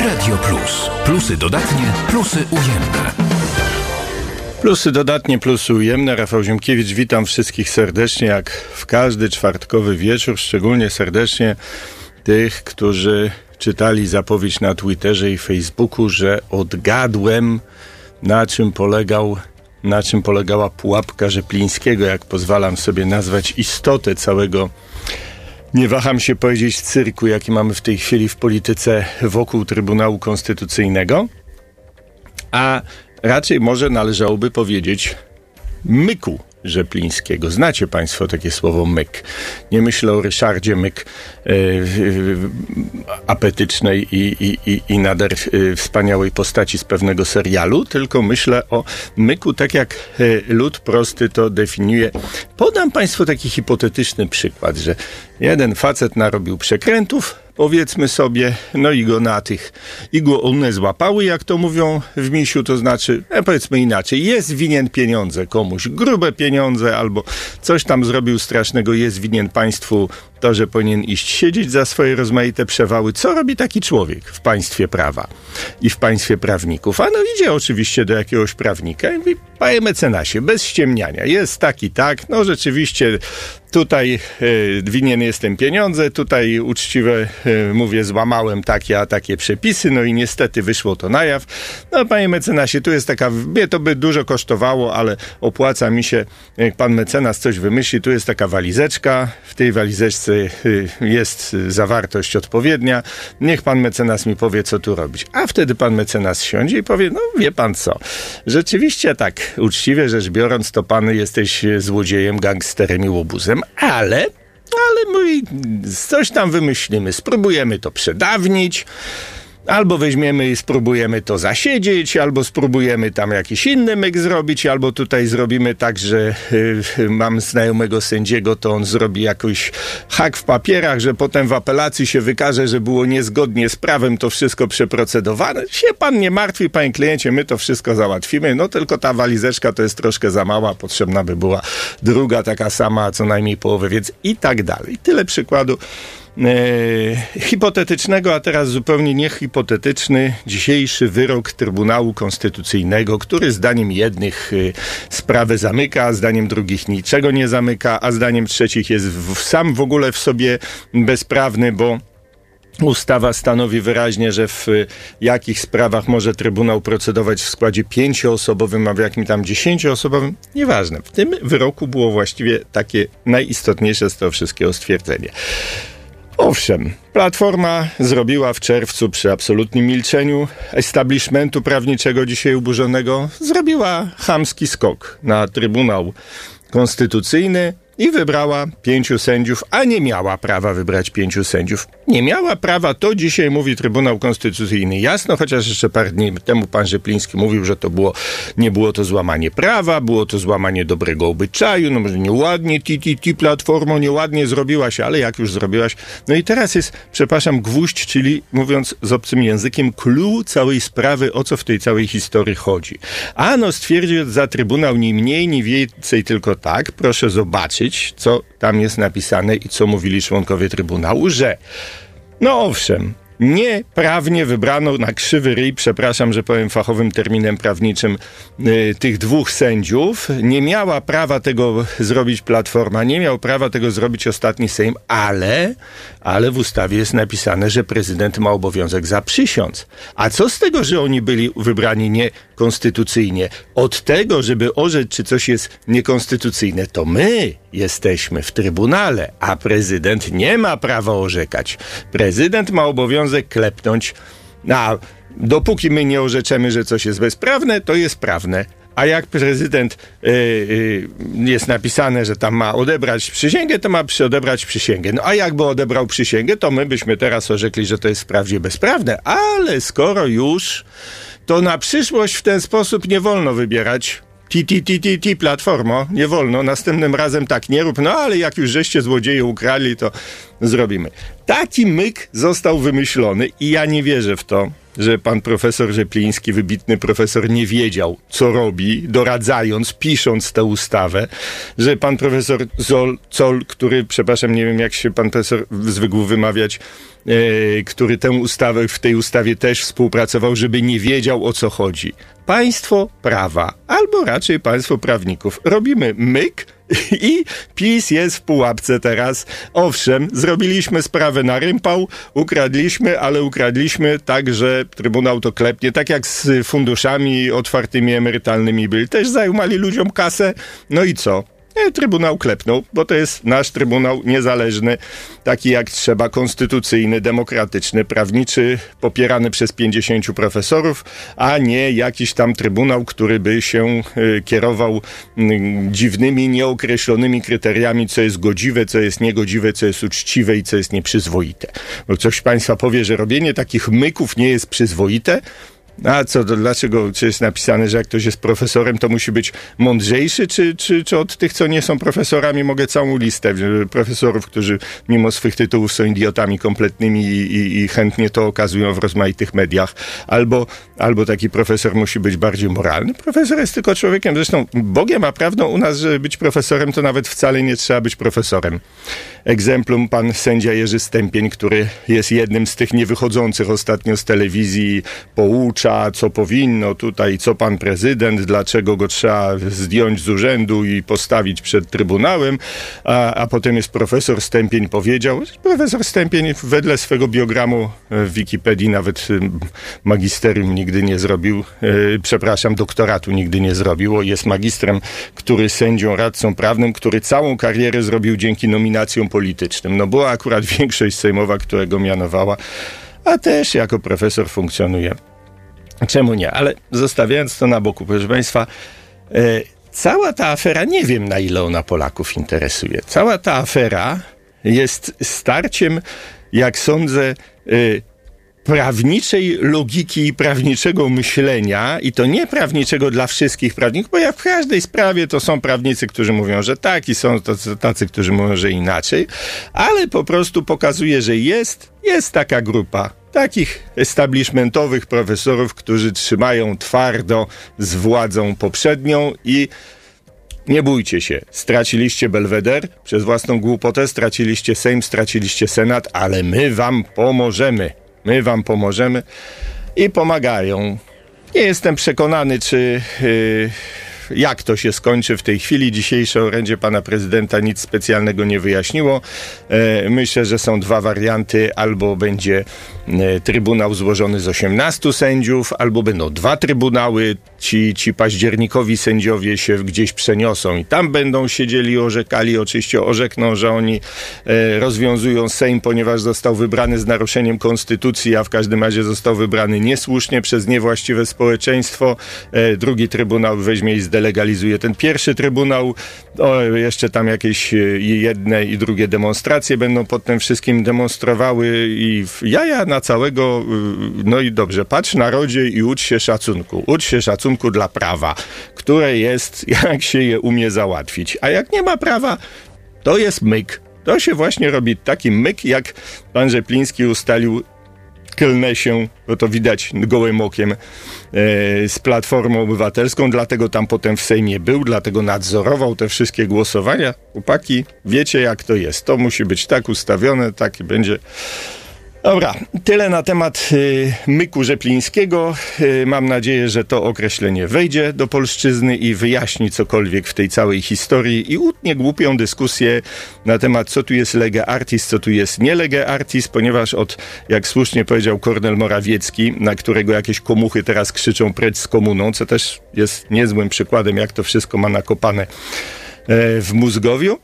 Radio Plus. Plusy dodatnie, plusy ujemne. Plusy dodatnie, plusy ujemne. Rafał Ziemkiewicz, witam wszystkich serdecznie, jak w każdy czwartkowy wieczór. Szczególnie serdecznie tych, którzy czytali zapowiedź na Twitterze i Facebooku, że odgadłem, na czym polegała pułapka Rzeplińskiego, jak pozwalam sobie nazwać istotę całego, nie waham się powiedzieć, cyrku, jaki mamy w tej chwili w polityce wokół Trybunału Konstytucyjnego, a raczej może należałoby powiedzieć myku Rzeplińskiego. Znacie Państwo takie słowo myk. Nie myślę o Ryszardzie Myk, apetycznej i nader wspaniałej postaci z pewnego serialu, tylko myślę o myku, tak jak lud prosty to definiuje. Podam Państwu taki hipotetyczny przykład, że jeden facet narobił przekrętów, powiedzmy sobie, no i go one złapały, jak to mówią w misiu, to znaczy, powiedzmy inaczej, jest winien pieniądze komuś, grube pieniądze, albo coś tam zrobił strasznego, jest winien państwu to, że powinien iść siedzieć za swoje rozmaite przewały. Co robi taki człowiek w państwie prawa i w państwie prawników? A no idzie oczywiście do jakiegoś prawnika i mówi: panie mecenasie, bez ściemniania, jest tak i tak, no rzeczywiście tutaj winien jestem pieniądze, tutaj uczciwe mówię, złamałem takie a takie przepisy, no i niestety wyszło to na jaw. No panie mecenasie, tu jest taka, mnie to by dużo kosztowało, ale opłaca mi się, jak pan mecenas coś wymyśli, tu jest taka walizeczka, w tej walizeczce jest zawartość odpowiednia, niech pan mecenas mi powie, co tu robić. A wtedy pan mecenas siądzie i powie: no wie pan co, rzeczywiście tak, uczciwie rzecz biorąc, to pan jesteś złodziejem, gangsterem i łobuzem, ale mój, coś tam wymyślimy, spróbujemy to przedawnić, albo weźmiemy i spróbujemy to zasiedzieć, albo spróbujemy tam jakiś inny myk zrobić, albo tutaj zrobimy tak, że mam znajomego sędziego, to on zrobi jakiś hak w papierach, że potem w apelacji się wykaże, że było niezgodnie z prawem to wszystko przeprocedowane. Się pan nie martwi, panie kliencie, my to wszystko załatwimy, no tylko ta walizeczka to jest troszkę za mała, potrzebna by była druga taka sama, co najmniej połowę, więc i tak dalej. Tyle przykładu hipotetycznego, a teraz zupełnie niehipotetyczny dzisiejszy wyrok Trybunału Konstytucyjnego, który zdaniem jednych sprawę zamyka, a zdaniem drugich niczego nie zamyka, a zdaniem trzecich jest sam w ogóle w sobie bezprawny, bo ustawa stanowi wyraźnie, że w jakich sprawach może Trybunał procedować w składzie 5-osobowym, a w jakim tam 10-osobowym. Nieważne. W tym wyroku było właściwie takie najistotniejsze z tego wszystkiego stwierdzenie. Owszem, Platforma zrobiła w czerwcu przy absolutnym milczeniu establishmentu prawniczego dzisiaj uburzonego, zrobiła chamski skok na Trybunał Konstytucyjny i wybrała 5 sędziów, a nie miała prawa wybrać 5 sędziów. Nie miała prawa, to dzisiaj mówi Trybunał Konstytucyjny jasno, chociaż jeszcze parę dni temu pan Rzepliński mówił, że to nie było to złamanie prawa, było to złamanie dobrego obyczaju, no może nieładnie, Platformo, nieładnie zrobiłaś, ale jak już zrobiłaś. No i teraz jest, przepraszam, gwóźdź, czyli mówiąc z obcym językiem, clue całej sprawy, o co w tej całej historii chodzi. Ano stwierdził za Trybunał ni mniej, ni więcej, tylko tak, proszę zobaczyć, co tam jest napisane i co mówili członkowie Trybunału, że no owszem, nieprawnie wybrano na krzywy ryj, przepraszam, że powiem fachowym terminem prawniczym, tych 2 sędziów. Nie miała prawa tego zrobić Platforma, nie miał prawa tego zrobić ostatni Sejm, ale w ustawie jest napisane, że prezydent ma obowiązek zaprzysiąc. A co z tego, że oni byli wybrani niekonstytucyjnie? Od tego, żeby orzec, czy coś jest niekonstytucyjne, to my jesteśmy w Trybunale, a prezydent nie ma prawa orzekać. Prezydent ma obowiązek klepnąć, a dopóki my nie orzeczemy, że coś jest bezprawne, to jest prawne. A jak prezydent jest napisane, że tam ma odebrać przysięgę, to ma odebrać przysięgę. No a jakby odebrał przysięgę, to my byśmy teraz orzekli, że to jest wprawdzie bezprawne, ale skoro już, to na przyszłość w ten sposób nie wolno wybierać. Platformo, nie wolno, następnym razem tak nie rób, no ale jak już żeście złodzieje ukrali, to zrobimy. Taki myk został wymyślony i ja nie wierzę w to, że pan profesor Rzepliński, wybitny profesor, nie wiedział, co robi, doradzając, pisząc tę ustawę, że pan profesor Zoll, który, przepraszam, nie wiem, jak się pan profesor zwykł wymawiać, który w tej ustawie też współpracował, żeby nie wiedział, o co chodzi. Państwo prawa, albo raczej państwo prawników. Robimy myk i PiS jest w pułapce teraz. Owszem, zrobiliśmy sprawę na rympał, ukradliśmy, ale ukradliśmy tak, że Trybunał to klepnie. Tak jak z funduszami otwartymi emerytalnymi byli. Też zajmowali ludziom kasę. No i co? Trybunał klepnął, bo to jest nasz Trybunał niezależny, taki jak trzeba, konstytucyjny, demokratyczny, prawniczy, popierany przez 50 profesorów, a nie jakiś tam Trybunał, który by się kierował dziwnymi, nieokreślonymi kryteriami, co jest godziwe, co jest niegodziwe, co jest uczciwe i co jest nieprzyzwoite. Bo ktoś z państwa powie, że robienie takich myków nie jest przyzwoite. A co, dlaczego czy jest napisane, że jak ktoś jest profesorem, to musi być mądrzejszy, czy od tych, co nie są profesorami, mogę całą listę profesorów, którzy mimo swych tytułów są idiotami kompletnymi i chętnie to okazują w rozmaitych mediach. Albo taki profesor musi być bardziej moralny. Profesor jest tylko człowiekiem. Zresztą Bogiem a prawdą u nas, żeby być profesorem, to nawet wcale nie trzeba być profesorem. Egzemplum pan sędzia Jerzy Stępień, który jest jednym z tych niewychodzących ostatnio z telewizji, poucza, co powinno tutaj, co pan prezydent, dlaczego go trzeba zdjąć z urzędu i postawić przed Trybunałem, a potem jest profesor Stępień powiedział. Profesor Stępień wedle swego biogramu w Wikipedii nawet magisterium nigdy nie zrobił, doktoratu nigdy nie zrobił. Jest magistrem, który sędzią, radcą prawnym, który całą karierę zrobił dzięki nominacjom politycznym. No była akurat większość sejmowa, która go mianowała, a też jako profesor funkcjonuje. Czemu nie? Ale zostawiając to na boku, proszę państwa, cała ta afera, nie wiem na ile ona Polaków interesuje. Cała ta afera jest starciem, jak sądzę, prawniczej logiki i prawniczego myślenia, i to nie prawniczego dla wszystkich prawników, bo jak w każdej sprawie to są prawnicy, którzy mówią, że tak, i są tacy, którzy mówią, że inaczej, ale po prostu pokazuje, że jest taka grupa takich establishmentowych profesorów, którzy trzymają twardo z władzą poprzednią i nie bójcie się, straciliście Belweder przez własną głupotę, straciliście Sejm, straciliście Senat, ale my wam pomożemy. My wam pomożemy i pomagają. Nie jestem przekonany, jak to się skończy w tej chwili. Dzisiejsze orędzie pana prezydenta nic specjalnego nie wyjaśniło. Myślę, że są dwa warianty. Albo będzie trybunał złożony z 18 sędziów, albo będą dwa trybunały. Ci październikowi sędziowie się gdzieś przeniosą i tam będą siedzieli i orzekali. Oczywiście orzekną, że oni rozwiązują Sejm, ponieważ został wybrany z naruszeniem konstytucji, a w każdym razie został wybrany niesłusznie przez niewłaściwe społeczeństwo. Drugi trybunał weźmie i zdelegalizuje ten pierwszy trybunał. Jeszcze tam jakieś jedne i drugie demonstracje będą pod tym wszystkim demonstrowały i jaja na całego. No i dobrze, patrz narodzie i ucz się szacunku. Ucz się szacunku dla prawa, które jest, jak się je umie załatwić. A jak nie ma prawa, to jest myk. To się właśnie robi taki myk, jak pan Rzepliński ustalił, klnę się, bo to widać gołym okiem, z Platformą Obywatelską, dlatego tam potem w Sejmie był, dlatego nadzorował te wszystkie głosowania. Chłopaki, wiecie jak to jest. To musi być tak ustawione, tak i będzie. Dobra, tyle na temat myku Rzeplińskiego. Mam nadzieję, że to określenie wejdzie do polszczyzny i wyjaśni cokolwiek w tej całej historii i utnie głupią dyskusję na temat, co tu jest lege artis, co tu jest nie lege artis, ponieważ jak słusznie powiedział Kornel Morawiecki, na którego jakieś komuchy teraz krzyczą precz z komuną, co też jest niezłym przykładem, jak to wszystko ma nakopane w mózgowiu,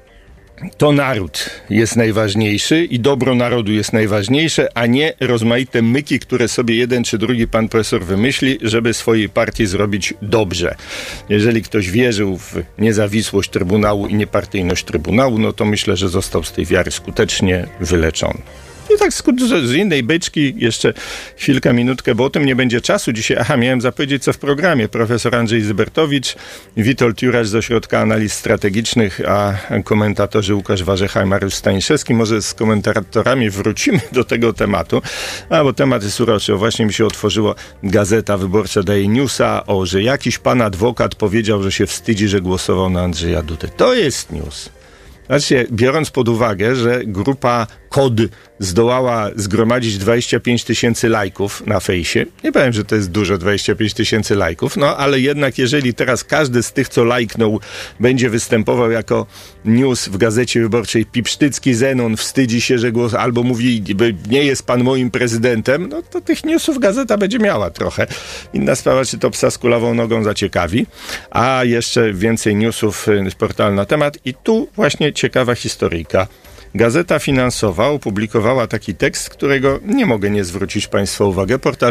to naród jest najważniejszy i dobro narodu jest najważniejsze, a nie rozmaite myki, które sobie jeden czy drugi pan profesor wymyśli, żeby swojej partii zrobić dobrze. Jeżeli ktoś wierzył w niezawisłość Trybunału i niepartyjność Trybunału, no to myślę, że został z tej wiary skutecznie wyleczony. I tak z innej beczki jeszcze chwilkę, minutkę, bo o tym nie będzie czasu dzisiaj. Miałem zapowiedzieć, co w programie. Profesor Andrzej Zybertowicz, Witold Jurasz z Ośrodka Analiz Strategicznych, a komentatorzy Łukasz Warzecha i Mariusz Staniszewski. Może z komentatorami wrócimy do tego tematu, bo temat jest uroczy. Właśnie mi się otworzyła Gazeta Wyborcza, daje newsa, że jakiś pan adwokat powiedział, że się wstydzi, że głosował na Andrzeja Dudę. To jest news. Znaczy, biorąc pod uwagę, że grupa KOD zdołała zgromadzić 25 000 lajków na fejsie. Nie powiem, że to jest dużo, 25 000 lajków, no ale jednak jeżeli teraz każdy z tych, co lajknął, będzie występował jako news w Gazecie Wyborczej, Pipsztycki Zenon wstydzi się, że głos, albo mówi, nie jest pan moim prezydentem, no to tych newsów gazeta będzie miała trochę. Inna sprawa, czy to psa z kulawą nogą zaciekawi, a jeszcze więcej newsów z portalu na temat i tu właśnie ciekawa historyjka. Gazeta Finansowa opublikowała taki tekst, którego nie mogę nie zwrócić Państwa uwagę. Portal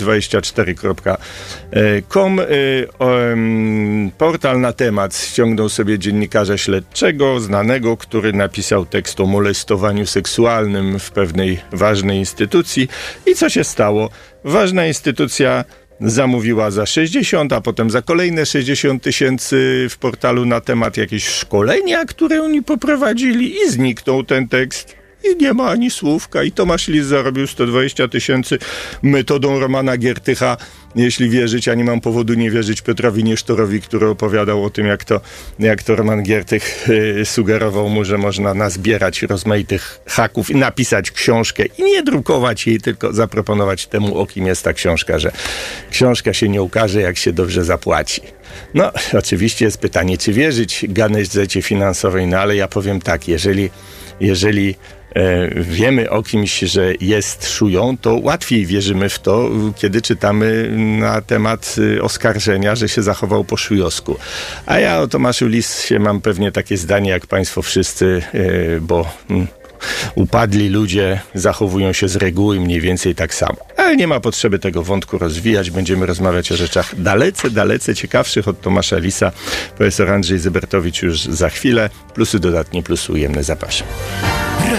gf24.com. Portal na temat ściągnął sobie dziennikarza śledczego, znanego, który napisał tekst o molestowaniu seksualnym w pewnej ważnej instytucji. I co się stało? Ważna instytucja zamówiła za 60, a potem za kolejne 60 000 w portalu na temat jakieś szkolenia, które oni poprowadzili i zniknął ten tekst. I nie ma ani słówka. I Tomasz Lis zarobił 120 000 metodą Romana Giertycha. Jeśli wierzyć, a nie mam powodu nie wierzyć Piotrowi Niesztorowi, który opowiadał o tym, jak to Roman Giertych sugerował mu, że można nazbierać rozmaitych haków i napisać książkę i nie drukować jej, tylko zaproponować temu, o kim jest ta książka, że książka się nie ukaże, jak się dobrze zapłaci. No, oczywiście jest pytanie, czy wierzyć gazecie finansowej, no ale ja powiem tak, jeżeli wiemy o kimś, że jest szują, to łatwiej wierzymy w to, kiedy czytamy na temat oskarżenia, że się zachował po szujowsku. A ja o Tomaszu Lisie mam pewnie takie zdanie, jak państwo wszyscy, bo upadli ludzie zachowują się z reguły mniej więcej tak samo. Ale nie ma potrzeby tego wątku rozwijać. Będziemy rozmawiać o rzeczach dalece ciekawszych od Tomasza Lisa. Profesor Andrzej Zybertowicz już za chwilę. Plusy dodatnie, plusy ujemne. Zapraszam.